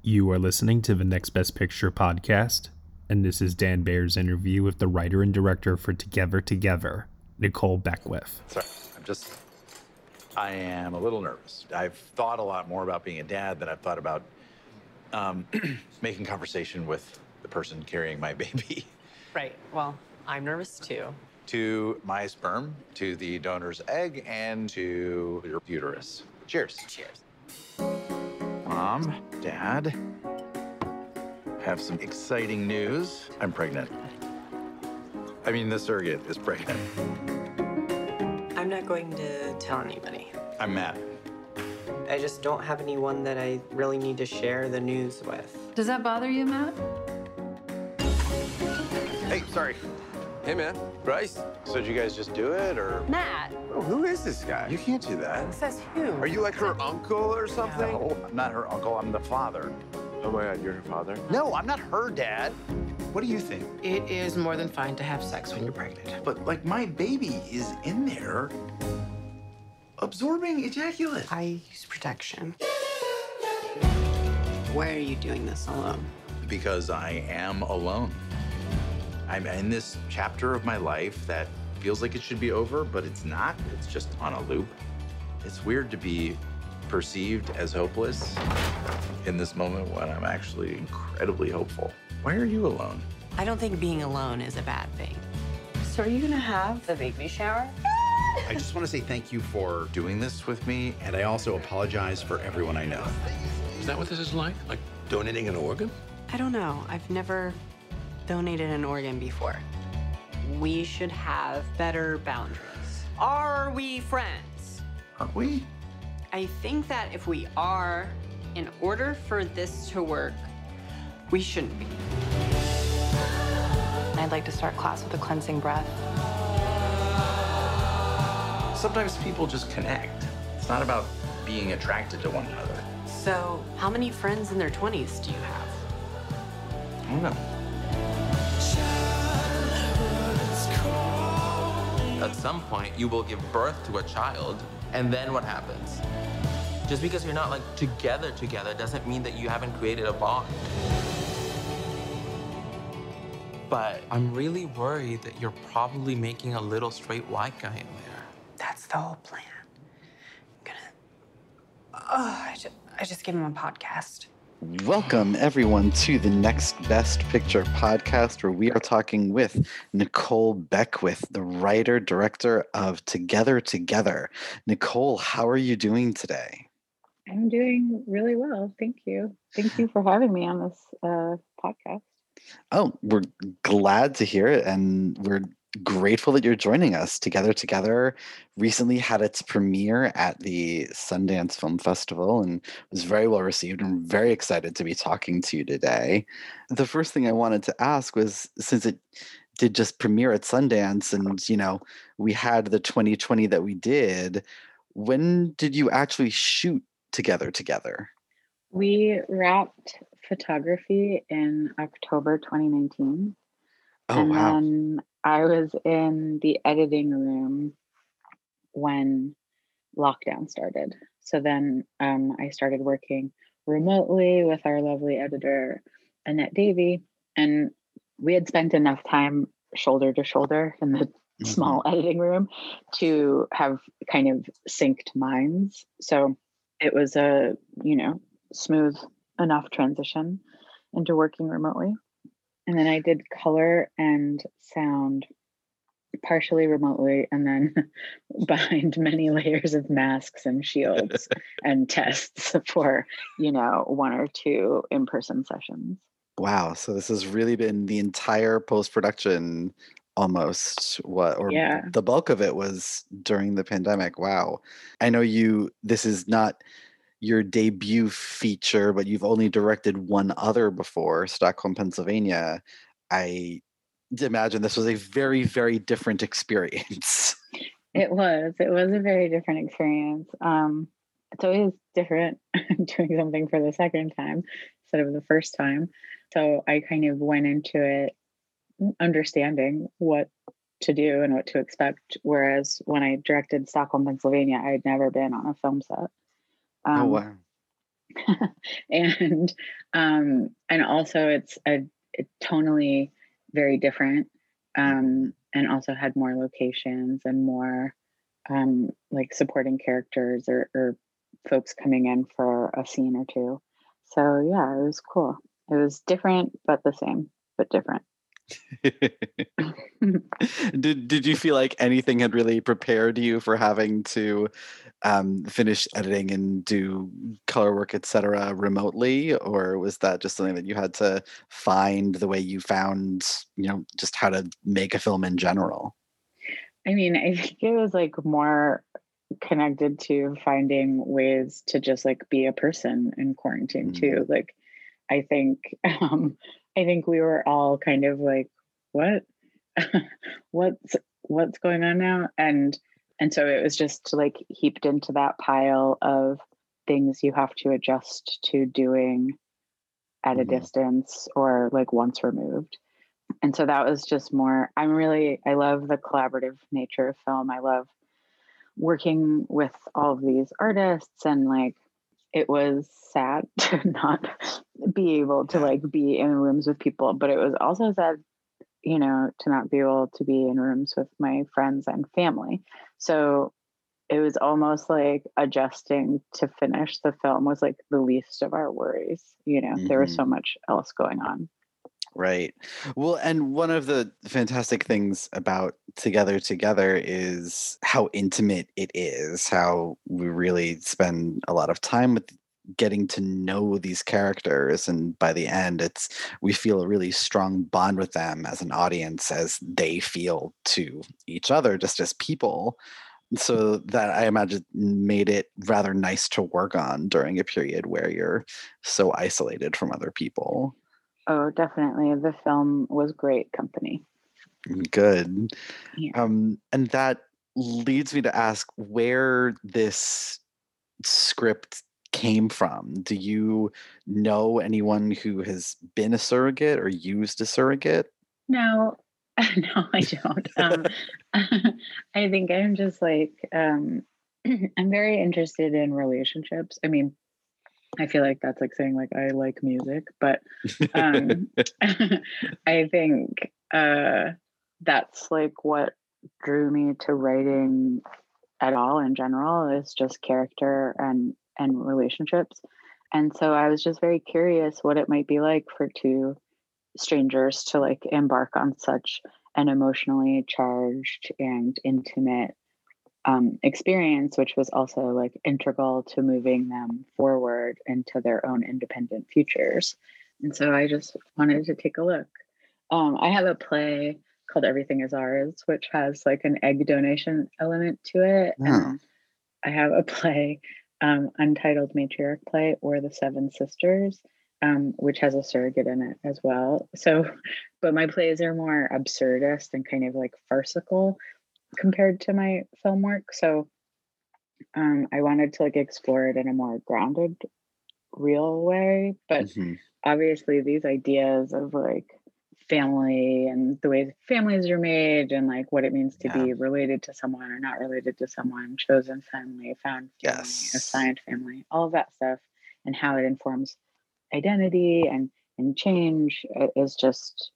You are listening to the Next Best Picture podcast, and this is Dan Baer's interview with the writer and director for Together Together, Nicole Beckwith. Sorry, I am a little nervous. I've thought a lot more about being a dad than I've thought about making conversation with the person carrying my baby. Right, well, I'm nervous too. To my sperm, to the donor's egg, and to your uterus. Cheers. Cheers. Mom, Dad, have some exciting news. I'm pregnant. I mean, the surrogate is pregnant. I'm not going to tell anybody. I'm Matt. I just don't have anyone that I really need to share the news with. Does that bother you, Matt? Hey, sorry. Hey, man. Bryce. So did you guys just do it, or? Matt! Oh, who is this guy? You can't do that. It says who? Are you like her uncle or something? No, I'm not her uncle. I'm the father. Oh my God, you're her father? No, I'm not her dad. What do you think? It is more than fine to have sex when you're pregnant. But, like, my baby is in there absorbing ejaculate. I use protection. Why are you doing this alone? Because I am alone. I'm in this chapter of my life that feels like it should be over, but it's not. It's just on a loop. It's weird to be perceived as hopeless in this moment when I'm actually incredibly hopeful. Why are you alone? I don't think being alone is a bad thing. So are you gonna have the baby shower? I just want to say thank you for doing this with me, and I also apologize for everyone I know. Is that what this is like? Like donating an organ? I don't know. I've never donated an organ before. We should have better boundaries. Are we friends? Aren't we? I think that if we are, in order for this to work, we shouldn't be. I'd like to start class with a cleansing breath. Sometimes people just connect. It's not about being attracted to one another. So, how many friends in their 20s do you have? I don't know. At some point, you will give birth to a child, and then what happens? Just because you're not like together doesn't mean that you haven't created a bond. But I'm really worried that you're probably making a little straight white guy in there. That's the whole plan. I just gave him a podcast. Welcome, everyone, to the Next Best Picture podcast, where we are talking with Nicole Beckwith, the writer, director of Together Together. Nicole, how are you doing today? I'm doing really well. Thank you. Thank you for having me on this podcast. Oh, we're glad to hear it, and we're grateful that you're joining us. Together Together recently had its premiere at the Sundance Film Festival and was very well received. I'm very excited to be talking to you today. The first thing I wanted to ask was, since it did just premiere at Sundance and, we had the 2020 that we did, when did you actually shoot Together Together? We wrapped photography in October 2019. Oh, wow. Then I was in the editing room when lockdown started. So then I started working remotely with our lovely editor, Annette Davey, and we had spent enough time shoulder to shoulder in the small editing room to have kind of synced minds. So it was a, smooth enough transition into working remotely. And then I did color and sound partially remotely, and then behind many layers of masks and shields and tests for, one or two in-person sessions. Wow. So this has really been the entire post-production almost, the bulk of it was during the pandemic. Wow. I know this is not your debut feature, but you've only directed one other before, Stockholm, Pennsylvania. I imagine this was a very, very different experience. It was a very different experience. It's always different doing something for the second time instead of the first time. So I kind of went into it understanding what to do and what to expect. Whereas when I directed Stockholm, Pennsylvania, I had never been on a film set. Oh, wow. and also it's tonally very different, and also had more locations and more like supporting characters or folks coming in for a scene or two. So yeah, it was cool. It was different but the same, but different. Did you feel like anything had really prepared you for having to finish editing and do color work, etc., remotely, or was that just something that you had to find the way you found, just how to make a film in general? I mean, I think it was like more connected to finding ways to just like be a person in quarantine too. Like, I think we were all kind of like, what, what's going on now? And so it was just like heaped into that pile of things you have to adjust to doing at a distance or like once removed. And so that was just more, I love the collaborative nature of film. I love working with all of these artists, and like, it was sad to not be able to like be in rooms with people, but it was also sad, to not be able to be in rooms with my friends and family. So it was almost like adjusting to finish the film was like the least of our worries. There was so much else going on. Right. Well, and one of the fantastic things about Together Together is how intimate it is, how we really spend a lot of time with getting to know these characters, and by the end we feel a really strong bond with them as an audience, as they feel to each other just as people. So that, I imagine, made it rather nice to work on during a period where you're so isolated from other people. Oh, definitely. The film was great company. Good. Yeah. And that leads me to ask where this script came from. Do you know anyone who has been a surrogate or used a surrogate? No, no, I don't. I think I'm just like, I'm very interested in relationships. I mean, I feel like that's like saying like I like music, but I think that's like what drew me to writing at all in general, is just character and relationships. And so I was just very curious what it might be like for two strangers to like embark on such an emotionally charged and intimate experience, which was also like integral to moving them forward into their own independent futures. And so I just wanted to take a look. I have a play called Everything Is Ours, which has like an egg donation element to it. And I have a play, Untitled Matriarch Play, or The Seven Sisters, which has a surrogate in it as well. So, but my plays are more absurdist and kind of like farcical compared to my film work. So I wanted to like explore it in a more grounded, real way. But obviously these ideas of like family and the way families are made and like what it means to be related to someone or not related to someone, chosen family, found family, assigned family, all of that stuff, and how it informs identity and change is just,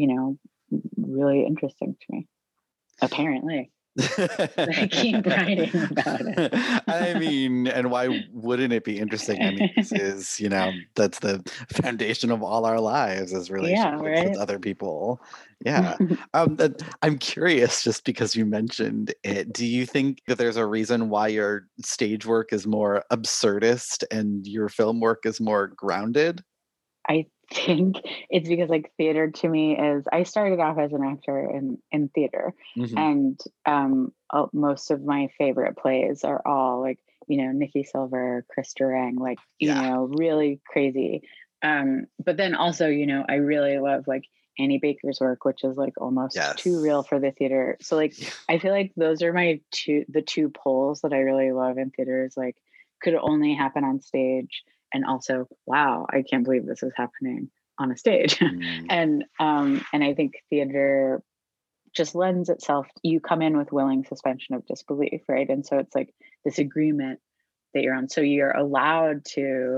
really interesting to me. Apparently. I keep writing about it. I mean, and why wouldn't it be interesting? I mean, this is, that's the foundation of all our lives, is relationships with other people. Yeah. I'm curious, just because you mentioned it, do you think that there's a reason why your stage work is more absurdist and your film work is more grounded? I think it's because like theater to me is, I started off as an actor in theater, and most of my favorite plays are all like, Nikki Silver, Chris Durang, like, really crazy. But then also, I really love like Annie Baker's work, which is like almost too real for the theater. So like, I feel like those are the two poles that I really love in theater, is like, could only happen on stage. And also, wow, I can't believe this is happening on a stage. And I think theater just lends itself, you come in with willing suspension of disbelief, right? And so it's like this agreement that you're on. So you're allowed to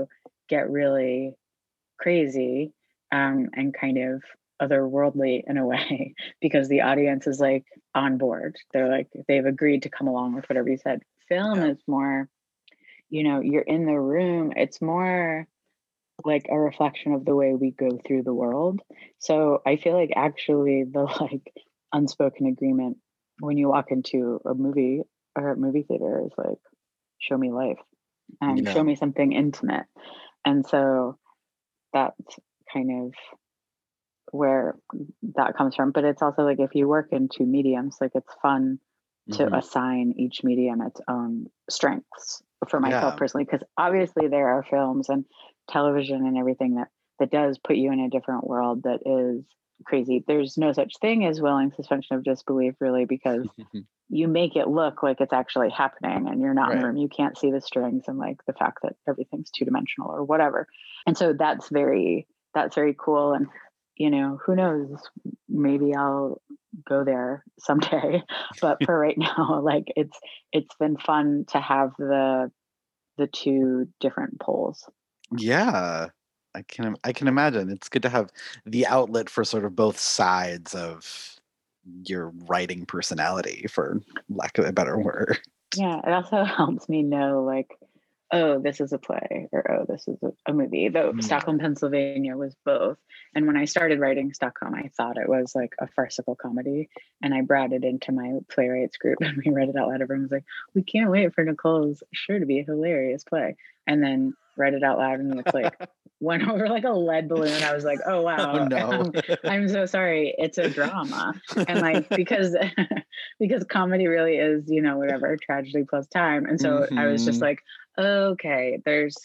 get really crazy and kind of otherworldly in a way because the audience is like on board. They're like, they've agreed to come along with whatever you said. Film is more, you know, you're in the room. It's more like a reflection of the way we go through the world. So I feel like actually the like unspoken agreement when you walk into a movie or a movie theater is like, show me life, show me something intimate. And so that's kind of where that comes from. But it's also like if you work in two mediums, like it's fun to assign each medium its own strengths for myself personally, because obviously there are films and television and everything that does put you in a different world that is crazy. There's no such thing as willing suspension of disbelief, really, because you make it look like it's actually happening and you're not in the room. You can't see the strings and like the fact that everything's two-dimensional or whatever. And so that's very cool. And you know, who knows, maybe I'll go there someday. But for right now, like it's been fun to have the two different poles. Yeah, I can imagine. It's good to have the outlet for sort of both sides of your writing personality, for lack of a better word. Yeah, it also helps me know like, oh, this is a play, or oh, this is a movie. Though Stockholm, Pennsylvania was both. And when I started writing Stockholm, I thought it was like a farcical comedy. And I brought it into my playwrights group and we read it out loud. Everyone was like, we can't wait for Nicole's sure to be a hilarious play. And then read it out loud and it's like went over like a lead balloon. I was like, oh wow. Oh, no. I'm so sorry. It's a drama. And like because comedy really is, you know, whatever, tragedy plus time. And so I was just like, okay, there's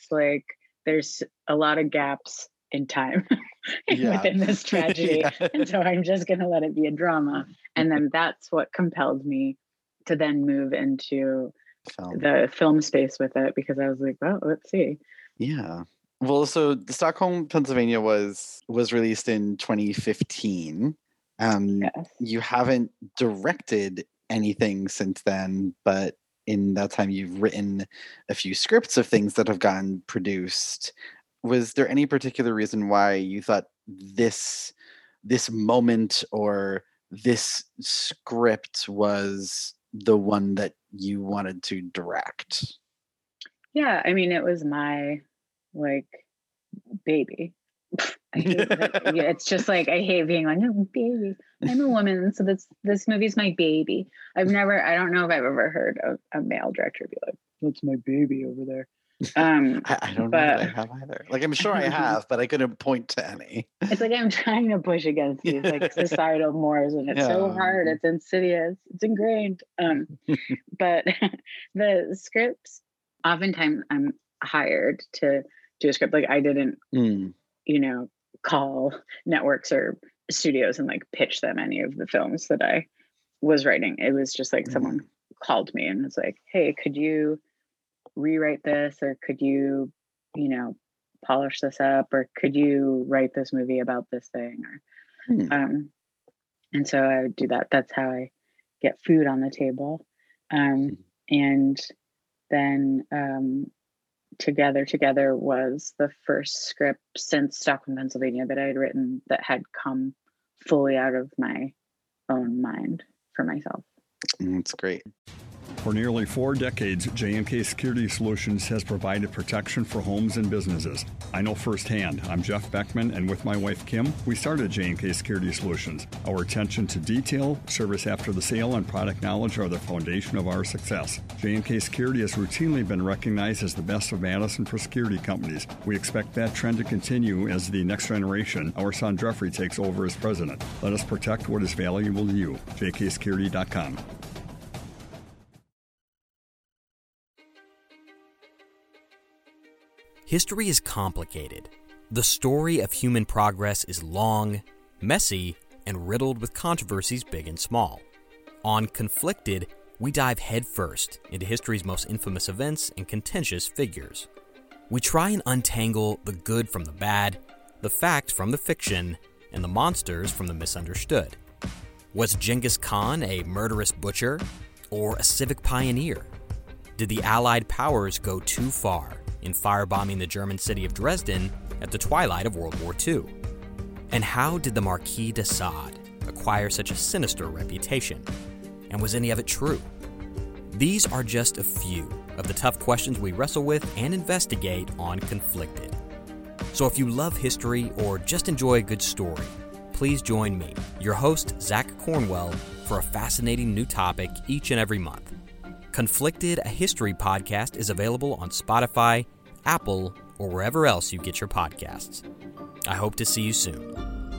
a lot of gaps in time within this tragedy. And so I'm just going to let it be a drama. And then that's what compelled me to then move into the film space with it, because I was like, well, let's see. Yeah. Well, so the Stockholm, Pennsylvania was released in 2015. You haven't directed anything since then, but in that time you've written a few scripts of things that have gotten produced. Was there any particular reason why you thought this moment or this script was the one that you wanted to direct? Yeah, I mean, it was my like baby. It's just like I hate being like, no, baby. I'm a woman, so this movie's my baby. I don't know if I've ever heard a male director be like, that's my baby over there. I don't know that I have either. Like, I'm sure I have, but I couldn't point to any. It's like I'm trying to push against these like societal mores, and it's so hard. It's insidious. It's ingrained. But the scripts, oftentimes I'm hired to do a script. Like I didn't, you know, call networks or studios and like pitch them any of the films that I was writing. It was just like someone called me and was like, hey, could you rewrite this, or could you know, polish this up, or could you write this movie about this thing, or and so I would do that. That's how I get food on the table. And then Together was the first script since Stockholm, Pennsylvania that I had written that had come fully out of my own mind for myself. That's great. For nearly 4 decades, J&K Security Solutions has provided protection for homes and businesses. I know firsthand. I'm Jeff Beckman, and with my wife, Kim, we started J&K Security Solutions. Our attention to detail, service after the sale, and product knowledge are the foundation of our success. J&K Security has routinely been recognized as the best of Madison for security companies. We expect that trend to continue as the next generation, our son Jeffrey, takes over as president. Let us protect what is valuable to you. jksecurity.com. History is complicated. The story of human progress is long, messy, and riddled with controversies big and small. On Conflicted, we dive headfirst into history's most infamous events and contentious figures. We try and untangle the good from the bad, the fact from the fiction, and the monsters from the misunderstood. Was Genghis Khan a murderous butcher or a civic pioneer? Did the Allied powers go too far? in firebombing the German city of Dresden at the twilight of World War II? And how did the Marquis de Sade acquire such a sinister reputation? And was any of it true? These are just a few of the tough questions we wrestle with and investigate on Conflicted. So if you love history or just enjoy a good story, please join me, your host, Zach Cornwell, for a fascinating new topic each and every month. Conflicted, a history podcast, is available on Spotify, Apple, or wherever else you get your podcasts. I hope to see you soon.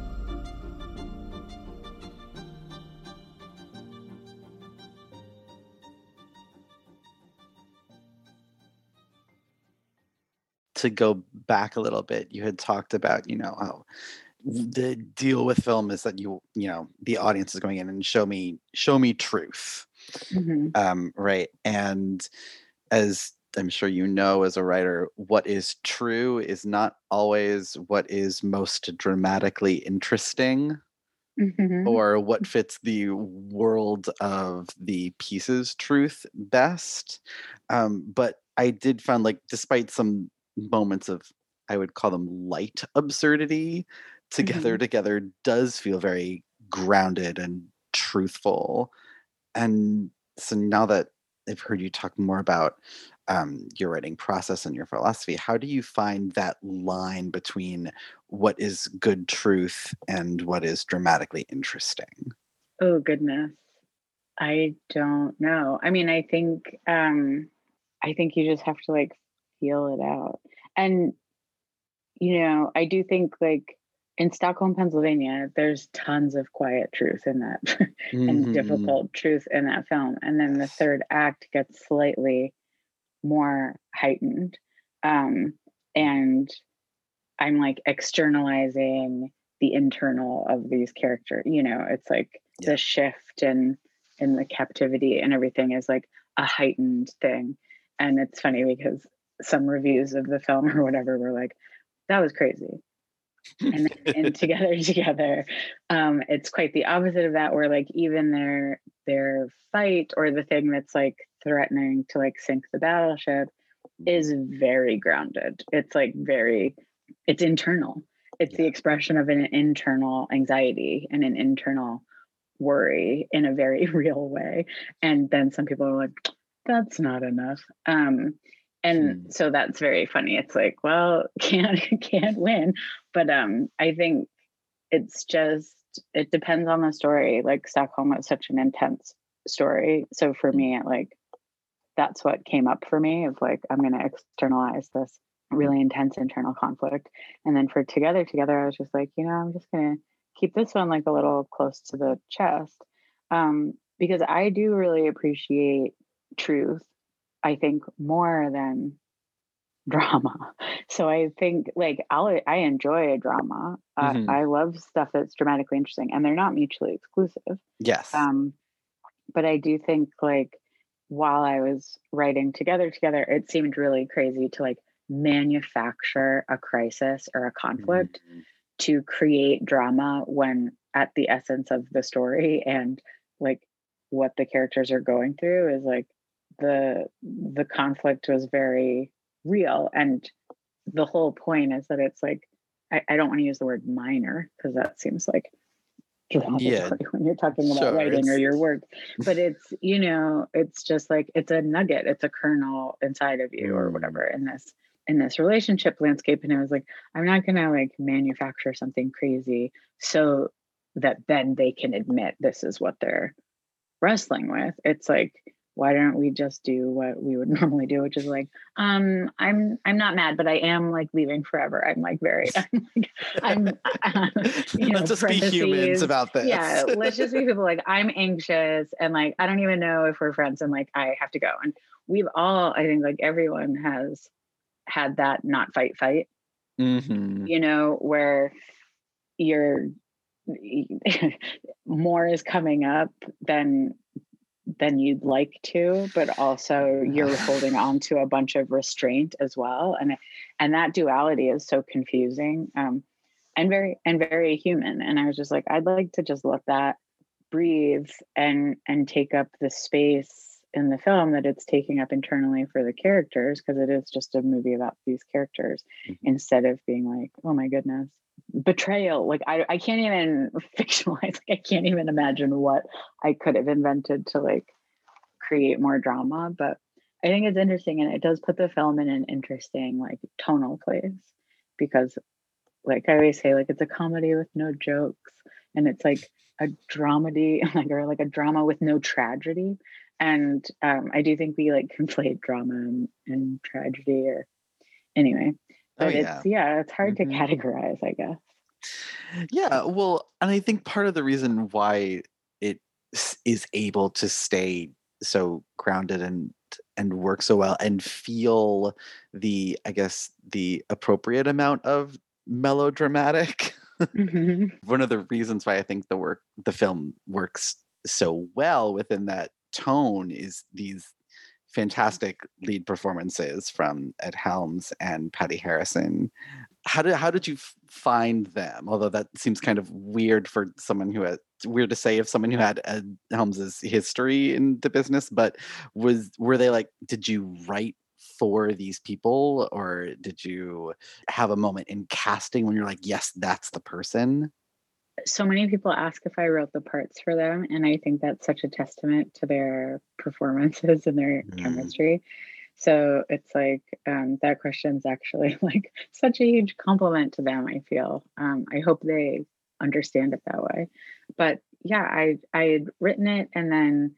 To go back a little bit, you had talked about, how the deal with film is that the audience is going in and show me truth. Mm-hmm. Right. And as I'm sure as a writer, what is true is not always what is most dramatically interesting, Mm-hmm. or what fits the world of the piece's truth best. But I did find, like, despite some moments of, I would call them light absurdity, Together does feel very grounded and truthful. And so now that I've heard you talk more about your writing process and your philosophy, how do you find that line between what is good truth and what is dramatically interesting? Oh, goodness. I don't know. I mean, I think you just have to, like, feel it out. And, I do think, like, in Stockholm, Pennsylvania, there's tons of quiet truth in that and difficult truth in that film. And then the third act gets slightly more heightened. And I'm, like, externalizing the internal of these characters. It's like the shift and the captivity and everything is like a heightened thing. And it's funny because some reviews of the film or whatever were like, that was crazy. And then in Together, it's quite the opposite of that, where, like, even their fight, or the thing that's, like, threatening to, like, sink the battleship, is very grounded. It's, like, it's internal. It's the expression of an internal anxiety and an internal worry in a very real way. And then some people are like, that's not enough. So that's very funny. It's like, well, can't win. But I think it's just, it depends on the story. Like, Stockholm was such an intense story. So for me, that's what came up for me, of like, I'm going to externalize this really intense internal conflict. And then for Together, I was just like, I'm just going to keep this one, like, a little close to the chest. Because I do really appreciate truth, I think, more than drama. So I think, like, I enjoy a drama. I love stuff that's dramatically interesting, and they're not mutually exclusive. Yes. But I do think, like, while I was writing Together, it seemed really crazy to, like, manufacture a crisis or a conflict to create drama, when at the essence of the story and, like, what the characters are going through is, like, the conflict was very real. And the whole point is that it's like, I don't want to use the word minor, because that seems like derogatory when you're talking about writing or your work, but it's, it's just like, it's a nugget, it's a kernel inside of you or whatever in this relationship landscape. And I was like, I'm not gonna, like, manufacture something crazy so that then they can admit this is what they're wrestling with. It's like, why don't we just do what we would normally do, which is like, I'm not mad, but I am, like, leaving forever. Let's just be humans about this. Yeah, let's just be people, like, I'm anxious, and, like, I don't even know if we're friends, and, like, I have to go. And we've all, I think, like, everyone has had that not fight, where you're more is coming up than you'd like to, but also you're holding on to a bunch of restraint as well. And that duality is so confusing, and very human. And I was just like, I'd like to just let that breathe and take up the space in the film that it's taking up internally for the characters, because it is just a movie about these characters, instead of being like, oh my goodness, betrayal. Like I can't even fictionalize, like I can't even imagine what I could have invented to like create more drama. But I think it's interesting, and it does put the film in an interesting like tonal place, because like I always say, like it's a comedy with no jokes, and it's like a dramedy, like, or like a drama with no tragedy. And I do think we like conflate drama and tragedy, or anyway. But it's hard to categorize, I guess. Yeah, well, and I think part of the reason why it is able to stay so grounded and work so well and feel the, I guess, the appropriate amount of melodramatic. One of the reasons why I think the film works so well within that tone is these fantastic lead performances from Ed Helms and Patty Harrison. How did you find them? Although that seems kind of weird for someone who had weird to say of someone who had Ed Helms's history in the business, but were they like, did you write for these people, or did you have a moment in casting when you're like, yes, that's the person? So many people ask if I wrote the parts for them, and I think that's such a testament to their performances and their chemistry. So it's like that question's actually like such a huge compliment to them, I feel. I hope they understand it that way. But yeah, I had written it, and then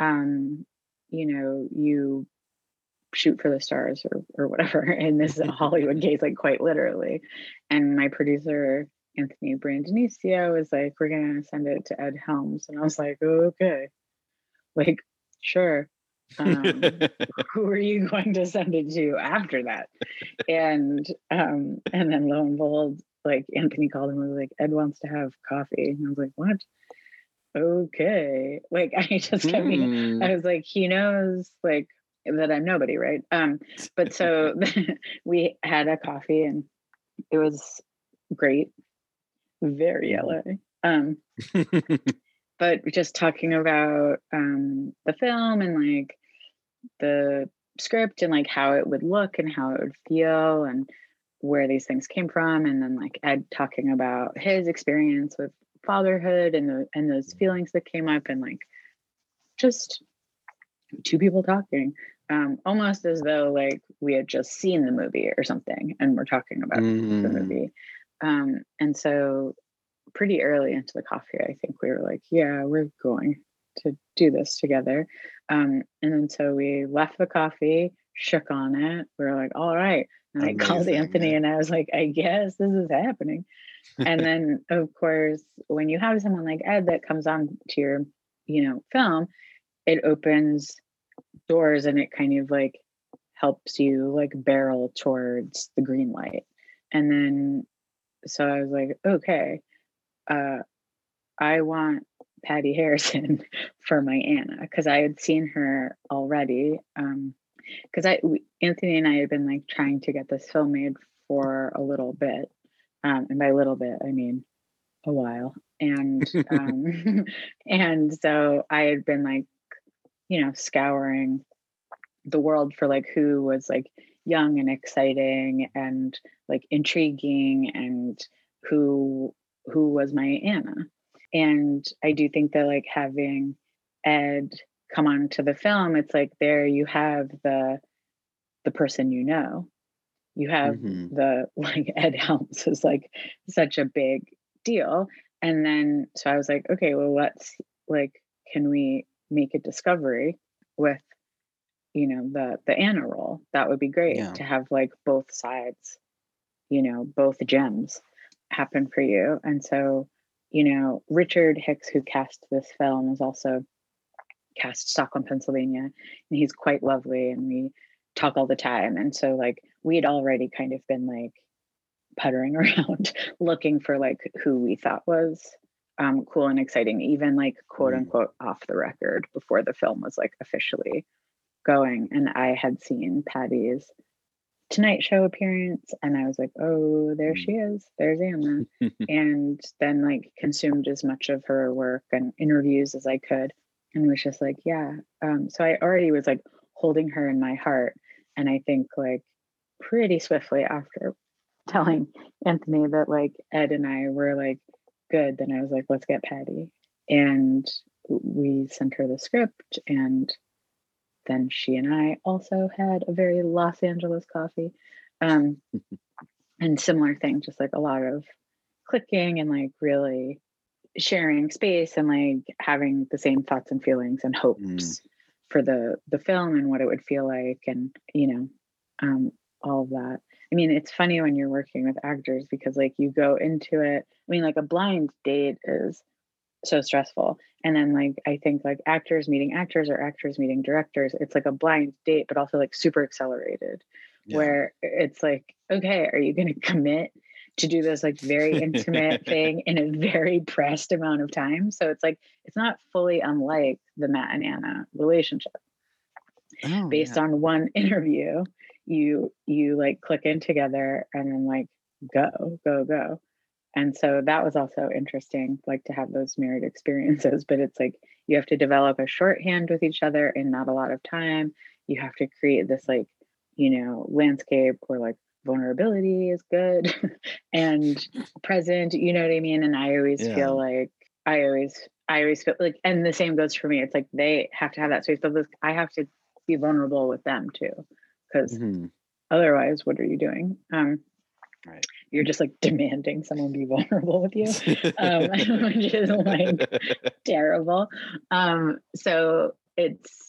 you shoot for the stars or whatever in this Hollywood case, like quite literally. And my producer Anthony Brandonicio was like, we're gonna send it to Ed Helms, and I was like, oh, okay, like sure. Who are you going to send it to after that? And then lo and behold, like Anthony called him and was like, Ed wants to have coffee, and I was like, what? Okay, like I just kept I was like, he knows like that I'm nobody, right? But so we had a coffee, and it was great. Very LA. But just talking about the film and like the script and like how it would look and how it would feel and where these things came from, and then like Ed talking about his experience with fatherhood and those feelings that came up, and like just two people talking, almost as though like we had just seen the movie or something and we're talking about the movie. And so pretty early into the coffee, I think we were like, yeah, we're going to do this together. And then so we left the coffee, shook on it. We were like, all right. And I called Anthony and I was like, I guess this is happening. And then of course, when you have someone like Ed that comes on to your, film, it opens doors and it kind of like helps you like barrel towards the green light. And then so I was like, okay, I want Patty Harrison for my Anna, because I had seen her already. Because Anthony and I had been like trying to get this film made for a little bit, and by little bit I mean a while. And and so I had been like, scouring the world for like who was like young and exciting and like intriguing, and who was my Anna. And I do think that like having Ed come on to the film, it's like there you have the person, you have the like Ed Helms is like such a big deal. And then so I was like, okay, well, let's like, can we make a discovery with the Anna role? That would be great to have like both sides, both gems happen for you. And so Richard Hicks, who cast this film, is also cast Stockholm, Pennsylvania, and he's quite lovely, and we talk all the time. And so like we had already kind of been like puttering around looking for like who we thought was cool and exciting, even like quote unquote off the record, before the film was like officially going. And I had seen Patty's Tonight Show appearance, and I was like, oh, there she is, there's Anna. And then like consumed as much of her work and interviews as I could. and was just like, yeah. So I already was like holding her in my heart. And I think like pretty swiftly after telling Anthony that like Ed and I were like good, then I was like, let's get Patty. And we sent her the script, and then she and I also had a very Los Angeles coffee. And similar thing, just like a lot of clicking and like really sharing space and like having the same thoughts and feelings and hopes for the film and what it would feel like, and all of that. I mean, it's funny when you're working with actors because like you go into it, I mean, like a blind date is so stressful. And then like I think like actors meeting actors or actors meeting directors, it's like a blind date, but also like super accelerated, where it's like, okay, are you going to commit to do this like very intimate thing in a very pressed amount of time? So it's like, it's not fully unlike the Matt and Anna relationship. Based on one interview, you like click in together and then like go. And so that was also interesting, like to have those mirrored experiences. But it's like you have to develop a shorthand with each other in not a lot of time. You have to create this like, landscape where like vulnerability is good and present, you know what I mean? And I always feel like I always feel like, and the same goes for me. It's like they have to have that space, but I have to be vulnerable with them too, because otherwise, what are you doing? Right. You're just like demanding someone be vulnerable with you, which is like terrible. So it's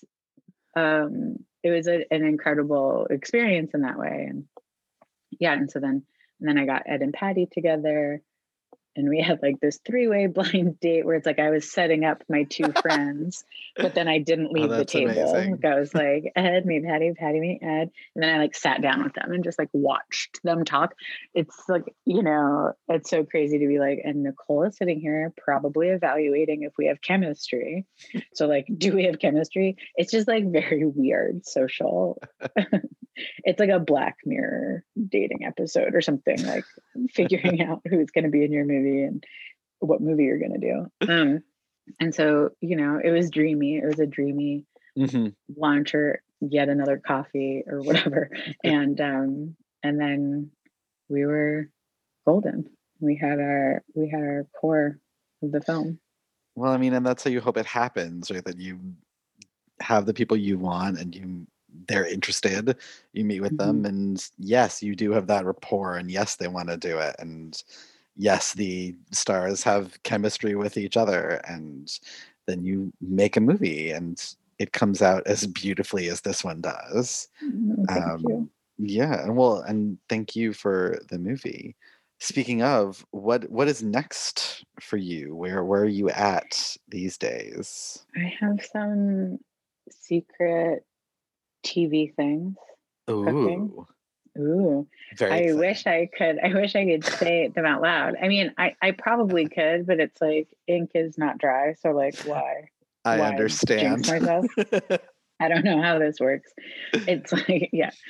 it was an incredible experience in that way, and and so then I got Ed and Patty together, and we had like this 3-way blind date where it's like I was setting up my two friends, but then I didn't leave the table. Like I was like, Ed, meet Patty, Patty, meet Ed. And then I like sat down with them and just like watched them talk. It's like, it's so crazy to be like, and Nicole is sitting here probably evaluating if we have chemistry. So like, do we have chemistry? It's just like very weird social. It's like a Black Mirror dating episode or something, like figuring out who's going to be in your movie and what movie you're going to do. And so, it was dreamy. It was a dreamy launcher, yet another coffee or whatever. And then we were golden. We had our core of the film. Well, I mean, and that's how you hope it happens, right? That you have the people you want and they're interested, you meet with them, and yes, you do have that rapport, and yes, they want to do it, and yes, the stars have chemistry with each other, and then you make a movie and it comes out as beautifully as this one does. Thank you. Yeah, well, and thank you for the movie. Speaking of, what is next for you? Where are you at these days? I have some secret TV things cooking. Ooh. I wish I could say them out loud. I mean, I probably could, but it's like ink is not dry, so like why? I understand. Jinx myself? I don't know how this works. It's like,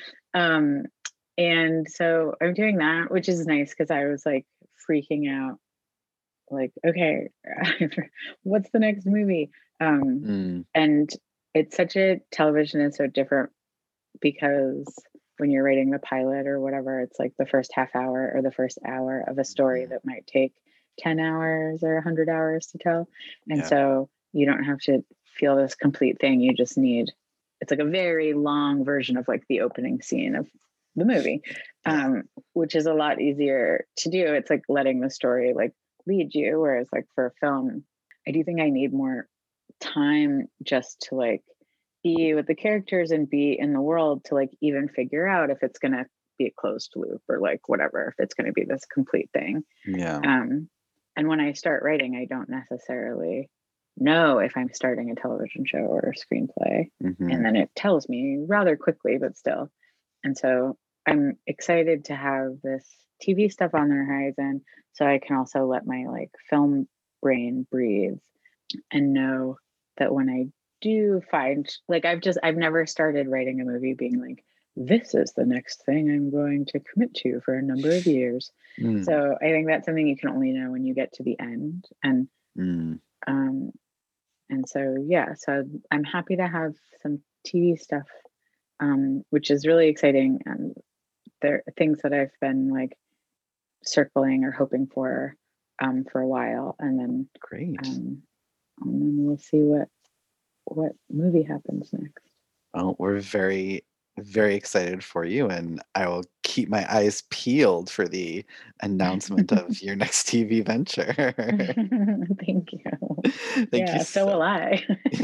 and so I'm doing that, which is nice because I was like freaking out, like, okay, what's the next movie? And it's such a television is so different because when you're writing the pilot or whatever, it's like the first half hour or the first hour of a story that might take 10 hours or 100 hours to tell. And so you don't have to feel this complete thing. You just need, it's like a very long version of like the opening scene of the movie, which is a lot easier to do. It's like letting the story like lead you. Whereas like for a film, I do think I need more time just to like be with the characters and be in the world to like even figure out if it's going to be a closed loop or like whatever, if it's going to be this complete thing. And when I start writing, I don't necessarily know if I'm starting a television show or a screenplay. And then it tells me rather quickly, but still. And so I'm excited to have this TV stuff on the horizon so I can also let my like film brain breathe and know that when I do find, like, I've never started writing a movie being like, this is the next thing I'm going to commit to for a number of years. So I think that's something you can only know when you get to the end. And And so, yeah, so I'm happy to have some TV stuff, which is really exciting. And there are things that I've been like circling or hoping for a while. And then Great. And then we'll see what movie happens next. Well, we're very, very excited for you, and I will keep my eyes peeled for the announcement of your next TV venture. Thank you. Thank you. So will I.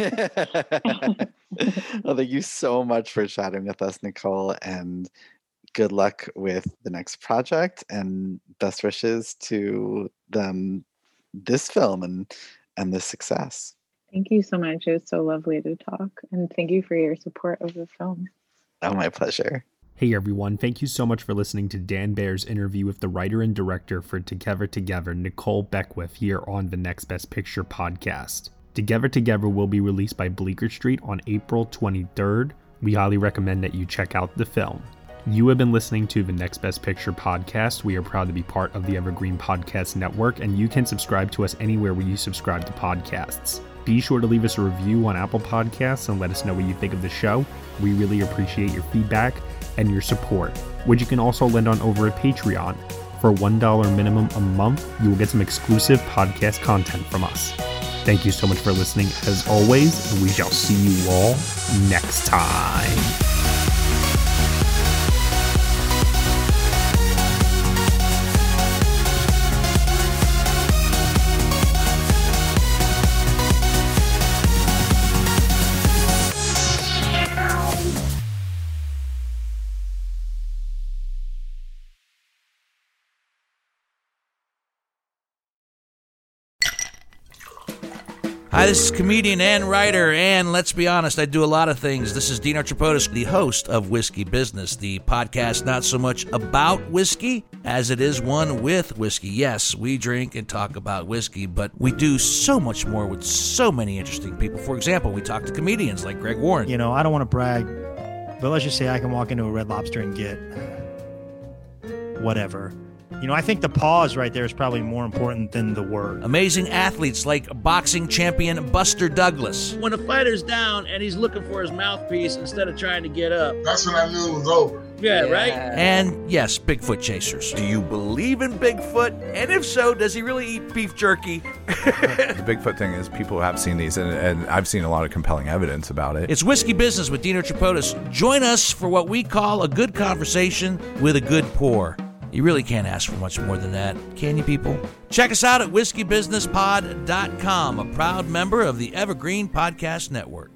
Well, thank you so much for chatting with us, Nicole, and good luck with the next project, and best wishes to this film and this success. Thank you so much. It was so lovely to talk, and thank you for your support of the film. Oh, my pleasure. Hey everyone, thank you so much for listening to Dan Baer's interview with the writer and director for Together Together, Nicole Beckwith, here on the Next Best Picture podcast. Together Together will be released by Bleecker Street on April 23rd. We highly recommend that you check out the film. You have been listening to the Next Best Picture podcast. We are proud to be part of the Evergreen Podcast Network, and you can subscribe to us anywhere where you subscribe to podcasts. Be sure to leave us a review on Apple Podcasts and let us know what you think of the show. We really appreciate your feedback and your support, which you can also lend on over at Patreon. For $1 minimum a month, you will get some exclusive podcast content from us. Thank you so much for listening as always, and we shall see you all next time. Hi, this is comedian and writer, and let's be honest, I do a lot of things. This is Dino Tripodis, the host of Whiskey Business, the podcast not so much about whiskey as it is one with whiskey. Yes, we drink and talk about whiskey, but we do so much more with so many interesting people. For example, we talk to comedians like Greg Warren. You know, I don't want to brag, but let's just say I can walk into a Red Lobster and get whatever. You know, I think the pause right there is probably more important than the word. Amazing athletes like boxing champion Buster Douglas. When a fighter's down and he's looking for his mouthpiece instead of trying to get up, that's when I knew it was over. Yeah, right? And yes, Bigfoot chasers. Do you believe in Bigfoot? And if so, does he really eat beef jerky? The Bigfoot thing is people have seen these, and I've seen a lot of compelling evidence about it. It's Whiskey Business with Dino Tripodis. Join us for what we call a good conversation with a good pour. You really can't ask for much more than that, can you, people? Check us out at whiskeybusinesspod.com, a proud member of the Evergreen Podcast Network.